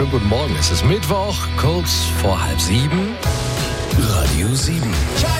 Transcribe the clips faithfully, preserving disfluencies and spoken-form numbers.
wunderschönen guten Morgen. Es ist Mittwoch, kurz vor halb sieben. Radio sieben.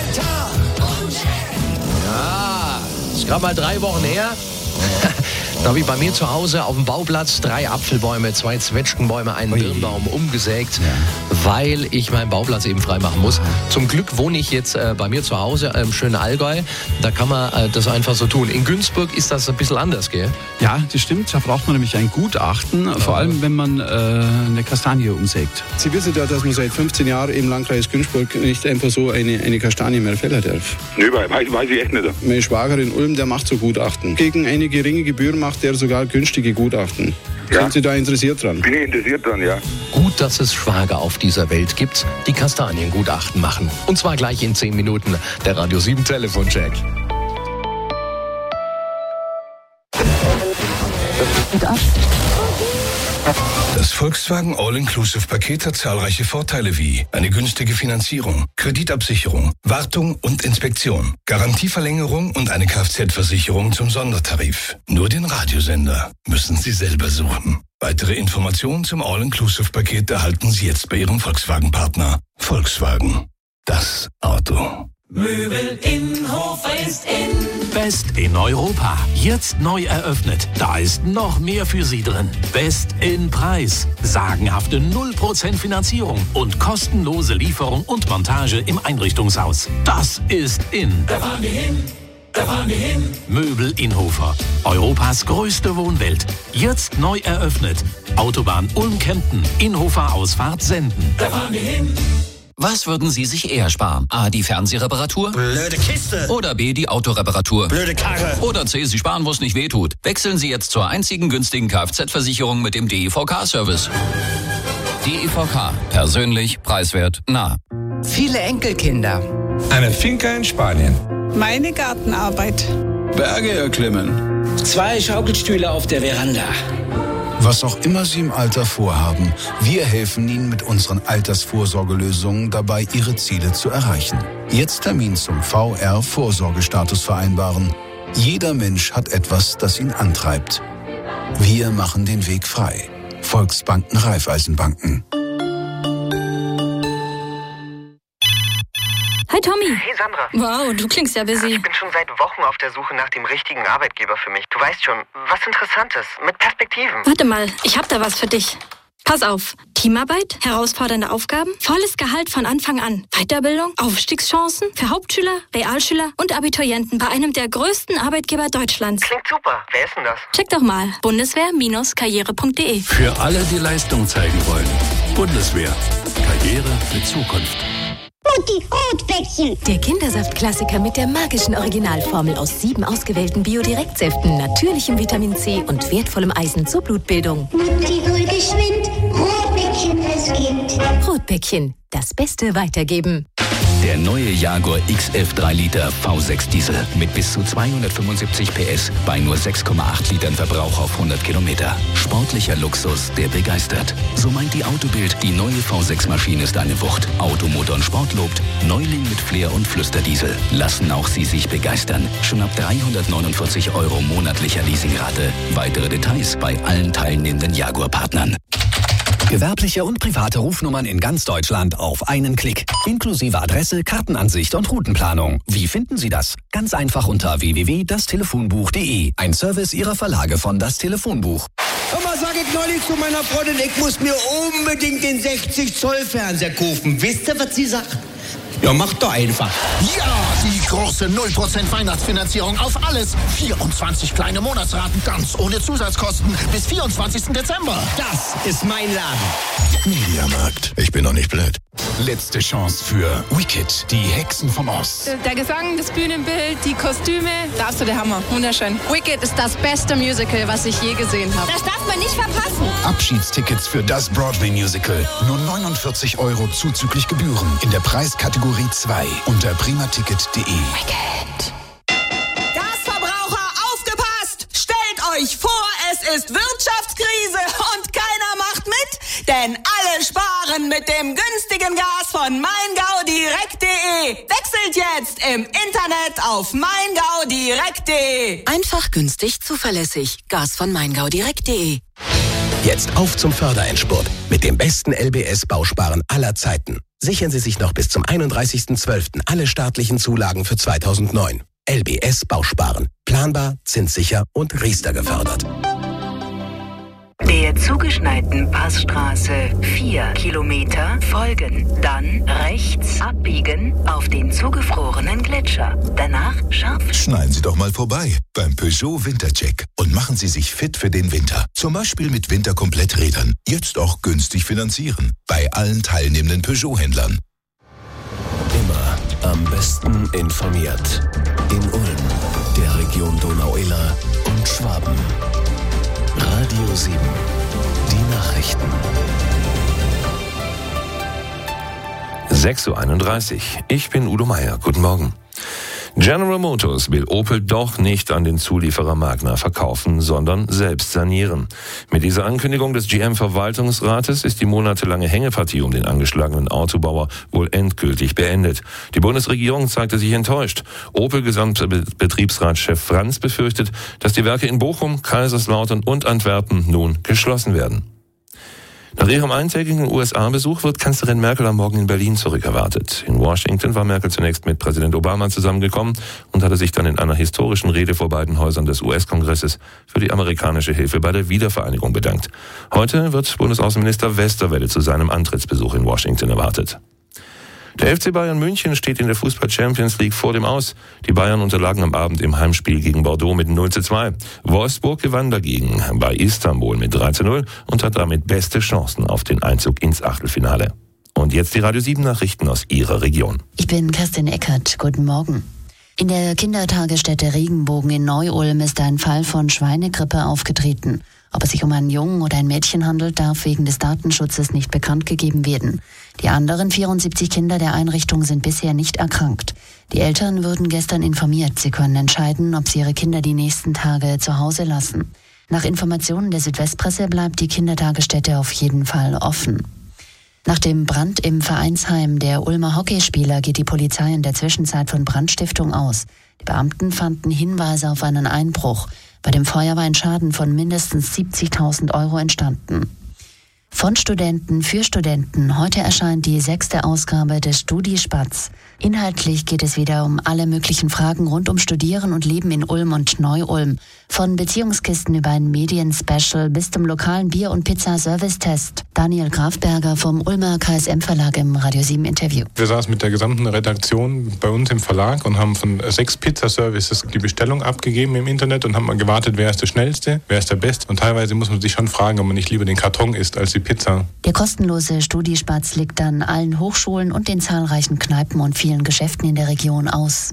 Ja, ist gerade mal drei Wochen her. Da habe ich bei mir zu Hause auf dem Bauplatz drei Apfelbäume, zwei Zwetschgenbäume, einen Ui. Birnbaum umgesägt, Ja. weil ich meinen Bauplatz eben frei machen muss. Zum Glück wohne ich jetzt äh, bei mir zu Hause im schönen Allgäu. Da kann man äh, das einfach so tun. In Günzburg ist das ein bisschen anders, gell? Ja, das stimmt. Da braucht man nämlich ein Gutachten, vor allem wenn man äh, eine Kastanie umsägt. Sie wissen ja, dass man seit fünfzehn Jahren im Landkreis Günzburg nicht einfach so eine, eine Kastanie mehr fällen darf. Nö, weiß, weiß ich echt nicht. Mein Schwager in Ulm, der macht so Gutachten. Gegen eine geringe Gebühr macht er sogar günstige Gutachten. Ja. Sind Sie da interessiert dran? Bin ich interessiert dran, ja. Gut, dass es Schwager auf dieser Welt gibt, die Kastaniengutachten machen. Und zwar gleich in zehn Minuten. Der Radio sieben Telefoncheck. Das Volkswagen All-Inclusive-Paket hat zahlreiche Vorteile wie eine günstige Finanzierung, Kreditabsicherung, Wartung und Inspektion, Garantieverlängerung und eine Kfz-Versicherung zum Sondertarif. Nur den Radiosender müssen Sie selber suchen. Weitere Informationen zum All-Inclusive-Paket erhalten Sie jetzt bei Ihrem Volkswagen-Partner. Volkswagen. Das Auto. Möbel in Hofer ist in. Best in Europa. Jetzt neu eröffnet. Da ist noch mehr für Sie drin. Best in Preis. Sagenhafte null Prozent Finanzierung und kostenlose Lieferung und Montage im Einrichtungshaus. Das ist in. Da fahren wir hin. Da fahren wir hin. Möbel in Hofer. Europas größte Wohnwelt. Jetzt neu eröffnet. Autobahn Ulm-Kempten. Inhofer Ausfahrt Senden. Da fahren wir hin. Was würden Sie sich eher sparen? A, die Fernsehreparatur? Blöde Kiste. Oder B, die Autoreparatur? Blöde Karre. Oder C, Sie sparen, wo es nicht wehtut. Wechseln Sie jetzt zur einzigen günstigen Kfz-Versicherung mit dem D E V K-Service. D E V K. Persönlich, preiswert, nah. Viele Enkelkinder. Eine Finca in Spanien. Meine Gartenarbeit. Berge erklimmen. Zwei Schaukelstühle auf der Veranda. Was auch immer Sie im Alter vorhaben, wir helfen Ihnen mit unseren Altersvorsorgelösungen dabei, Ihre Ziele zu erreichen. Jetzt Termin zum V R-Vorsorgestatus vereinbaren. Jeder Mensch hat etwas, das ihn antreibt. Wir machen den Weg frei. Volksbanken, Raiffeisenbanken. Hi Tommy. Hey Sandra. Wow, du klingst ja busy. Ich bin schon seit Wochen auf der Suche nach dem richtigen Arbeitgeber für mich. Du weißt schon, was Interessantes, mit Perspektiven. Warte mal, ich hab da was für dich. Pass auf. Teamarbeit, herausfordernde Aufgaben, volles Gehalt von Anfang an, Weiterbildung, Aufstiegschancen für Hauptschüler, Realschüler und Abiturienten bei einem der größten Arbeitgeber Deutschlands. Klingt super. Wer ist denn das? Check doch mal. Bundeswehr Karriere punkt de. Für alle, die Leistung zeigen wollen. Bundeswehr. Karriere mit Zukunft. Mutti, Rotbäckchen. Der Kindersaftklassiker mit der magischen Originalformel aus sieben ausgewählten Biodirektsäften, natürlichem Vitamin C und wertvollem Eisen zur Blutbildung. Mutti, hol geschwind, Rotbäckchen fürs Kind. Rotbäckchen, das Beste weitergeben. Der neue Jaguar X F drei Liter V sechs Diesel mit bis zu zweihundertfünfundsiebzig P S bei nur sechs Komma acht Litern Verbrauch auf hundert Kilometer. Sportlicher Luxus, der begeistert. So meint die Autobild, die neue V sechs Maschine ist eine Wucht. Automotor und Sport lobt. Neuling mit Flair und Flüsterdiesel. Lassen auch Sie sich begeistern. Schon ab dreihundertneunundvierzig Euro monatlicher Leasingrate. Weitere Details bei allen teilnehmenden Jaguar-Partnern. Gewerbliche und private Rufnummern in ganz Deutschland auf einen Klick. Inklusive Adresse, Kartenansicht und Routenplanung. Wie finden Sie das? Ganz einfach unter w w w punkt das telefonbuch punkt de. Ein Service Ihrer Verlage von Das Telefonbuch. Hör mal, sag ich neulich zu meiner Freundin, ich muss mir unbedingt den sechzig Zoll Fernseher kaufen. Wisst ihr, was sie sagt? Ja, mach doch einfach. Ja, die große null Prozent Weihnachtsfinanzierung auf alles. vierundzwanzig kleine Monatsraten, ganz ohne Zusatzkosten. Bis vierundzwanzigsten Dezember. Das ist mein Laden. Mediamarkt. Ich bin doch nicht blöd. Letzte Chance für Wicked, die Hexen vom Ost. Der Gesang, das Bühnenbild, die Kostüme, das ist so der Hammer. Wunderschön. Wicked ist das beste Musical, was ich je gesehen habe. Das darf man nicht verpassen. Abschiedstickets für das Broadway-Musical. Nur neunundvierzig Euro zuzüglich Gebühren in der Preiskategorie zwei unter primaticket punkt de. Wicked. Gasverbraucher, aufgepasst! Stellt euch vor, es ist Wirtschaftskrise und keiner macht mit, denn alle sparen mit dem günstigen Gas von meingaudirekt punkt de. Wechselt jetzt im Internet auf meingaudirekt punkt de. Einfach, günstig, zuverlässig. Gas von meingaudirekt punkt de. Jetzt auf zum Förderendspurt mit dem besten L B S-Bausparen aller Zeiten. Sichern Sie sich noch bis zum einunddreißigsten zwölften alle staatlichen Zulagen für zweitausendneun. L B S Bausparen. Planbar, zinssicher und Riester gefördert. Der zugeschneiten Passstraße vier Kilometer folgen. Dann rechts abbiegen auf den zugefrorenen Gletscher. Danach scharf. Schneiden Sie doch mal vorbei beim Peugeot Wintercheck und machen Sie sich fit für den Winter. Zum Beispiel mit Winterkompletträdern. Jetzt auch günstig finanzieren. Bei allen teilnehmenden Peugeot-Händlern. Immer am besten informiert. In Ulm, der Region Donau-Iller und Schwaben. Radio sieben, die Nachrichten. sechs Uhr einunddreißig. Ich bin Udo Meier. Guten Morgen. General Motors will Opel doch nicht an den Zulieferer Magna verkaufen, sondern selbst sanieren. Mit dieser Ankündigung des G M-Verwaltungsrates ist die monatelange Hängepartie um den angeschlagenen Autobauer wohl endgültig beendet. Die Bundesregierung zeigte sich enttäuscht. Opel-Gesamtbetriebsratschef Franz befürchtet, dass die Werke in Bochum, Kaiserslautern und Antwerpen nun geschlossen werden. Nach ihrem eintägigen U S A-Besuch wird Kanzlerin Merkel am Morgen in Berlin zurückerwartet. In Washington war Merkel zunächst mit Präsident Obama zusammengekommen und hatte sich dann in einer historischen Rede vor beiden Häusern des U S-Kongresses für die amerikanische Hilfe bei der Wiedervereinigung bedankt. Heute wird Bundesaußenminister Westerwelle zu seinem Antrittsbesuch in Washington erwartet. Der F C Bayern München steht in der Fußball-Champions League vor dem Aus. Die Bayern unterlagen am Abend im Heimspiel gegen Bordeaux mit null zu zwei. Wolfsburg gewann dagegen bei Istanbul mit drei zu null und hat damit beste Chancen auf den Einzug ins Achtelfinale. Und jetzt die Radio sieben Nachrichten aus Ihrer Region. Ich bin Kerstin Eckert. Guten Morgen. In der Kindertagesstätte Regenbogen in Neu-Ulm ist ein Fall von Schweinegrippe aufgetreten. Ob es sich um einen Jungen oder ein Mädchen handelt, darf wegen des Datenschutzes nicht bekannt gegeben werden. Die anderen vierundsiebzig Kinder der Einrichtung sind bisher nicht erkrankt. Die Eltern wurden gestern informiert. Sie können entscheiden, ob sie ihre Kinder die nächsten Tage zu Hause lassen. Nach Informationen der Südwestpresse bleibt die Kindertagesstätte auf jeden Fall offen. Nach dem Brand im Vereinsheim der Ulmer Hockeyspieler geht die Polizei in der Zwischenzeit von Brandstiftung aus. Die Beamten fanden Hinweise auf einen Einbruch. Bei dem Feuer war ein Schaden von mindestens siebzigtausend Euro entstanden. Von Studenten für Studenten. Heute erscheint die sechste Ausgabe des Studispatz. Inhaltlich geht es wieder um alle möglichen Fragen rund um Studieren und Leben in Ulm und Neu-Ulm. Von Beziehungskisten über ein Medien-Special bis zum lokalen Bier- und Pizza-Service-Test. Daniel Grafberger vom Ulmer K S M-Verlag im Radio sieben Interview. Wir saßen mit der gesamten Redaktion bei uns im Verlag und haben von sechs Pizza-Services die Bestellung abgegeben im Internet und haben mal gewartet, wer ist der Schnellste, wer ist der Beste. Und teilweise muss man sich schon fragen, ob man nicht lieber den Karton isst als die Pizza. Der kostenlose Studiespatz liegt an allen Hochschulen und den zahlreichen Kneipen und vielen Geschäften in der Region aus.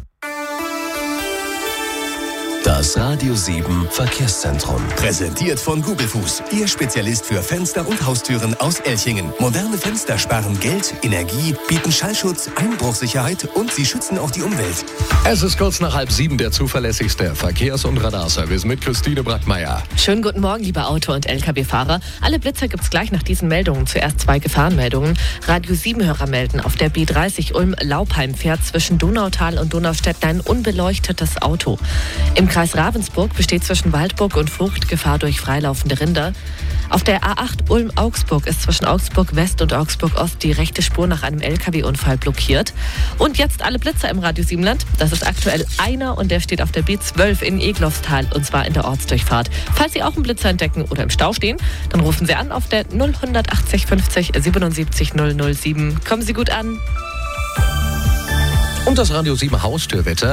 Das Radio sieben Verkehrszentrum. Präsentiert von Google Fuß, Ihr Spezialist für Fenster und Haustüren aus Elchingen. Moderne Fenster sparen Geld, Energie, bieten Schallschutz, Einbruchsicherheit und sie schützen auch die Umwelt. Es ist kurz nach halb sieben, der zuverlässigste Verkehrs- und Radarservice mit Christine Brackmeier. Schönen guten Morgen, liebe Auto- und L K W-Fahrer. Alle Blitzer gibt's gleich nach diesen Meldungen. Zuerst zwei Gefahrenmeldungen. Radio sieben-Hörer melden, auf der B dreißig Ulm-Laupheim fährt zwischen Donautal und Donaustedt ein unbeleuchtetes Auto. Im Kreis Ravensburg besteht zwischen Waldburg und Fluchtgefahr durch freilaufende Rinder. Auf der A acht Ulm-Augsburg ist zwischen Augsburg West und Augsburg Ost die rechte Spur nach einem L K W-Unfall blockiert. Und jetzt alle Blitzer im Radio sieben-Land. Das ist aktuell einer und der steht auf der B zwölf in Egloffstal und zwar in der Ortsdurchfahrt. Falls Sie auch einen Blitzer entdecken oder im Stau stehen, dann rufen Sie an auf der null achtzig fünfzig siebenundsiebzig null null sieben. Kommen Sie gut an. Und das Radio sieben Haustürwetter.